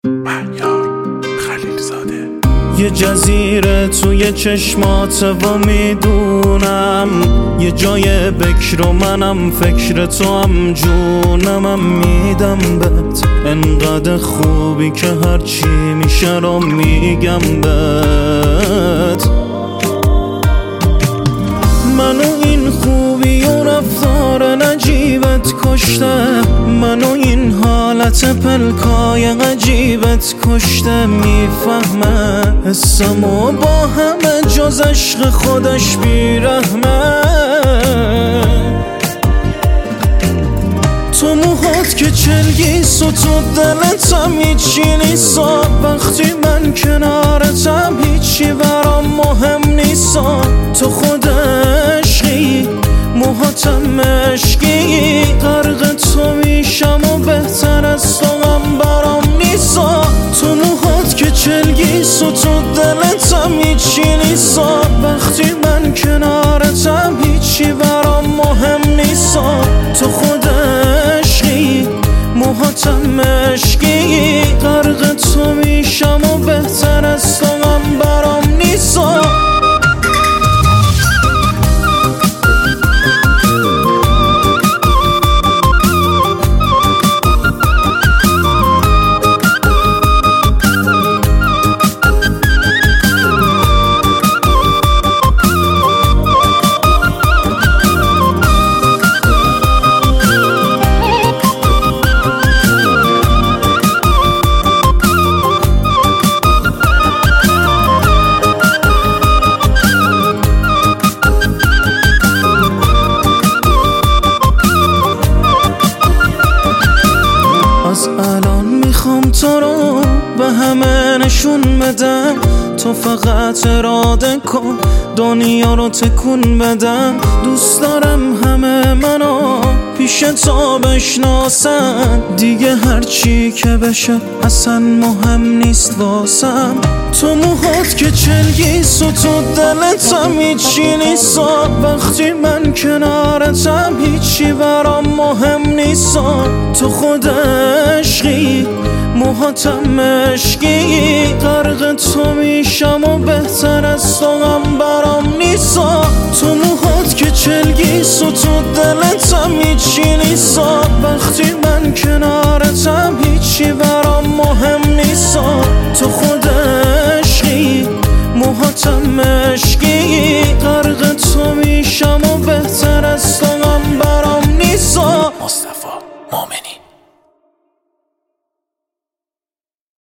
مهیار خلیلزاده. یه جزیره توی چشمات و میدونم یه جای بکر و منم فکر تو هم جونمم میدم بهت انقدر خوبی که هرچی میشه رو میگم بهت. منو این خوبی و رفتار نجیبت کشته، منو این حالت پلکای عجیبت کشته. میفهمه حسمو با همه جز عشق خودش بیرحمه. تو موهات که چلگیس و تو دلتم هیچی نیستا، وقتی من کنارتم هیچی برام مهم نیستا. تو خود عشقی موهاتم عشقی، غرق تو میشم و بهتر از تو هم برام نیستا. تو موهات که چلگیس و تو دلتم هیچی نیستا، وقتی من کنارتم هیچی برام مهم نیستا. تو خود عشقی موهاتم عشقی، غرق تو میشم و بهتر از تو هم برام نیستا. الان میخوام تو رو به همه نشون بدم، تو فقط اراده کن دنیا رو تکون بدم. دوست دارم همه منو پیش تو بشناسن، دیگه هرچی که بشه اصلا مهم نیست واسم. تو موهات که چلگیس و تو دلتم هیچی نیستا، وقتی من کنارتم هیچی برام مهم نیستا. تو خود عشقی موهاتم عشقی، غرق تو میشم و بهتر از تو هم برام نیستا. تو موهات که چلگیس و تو دلتم هیچی نیستا، وقتی من کنارتم هیچی برام مهم نیستا. تو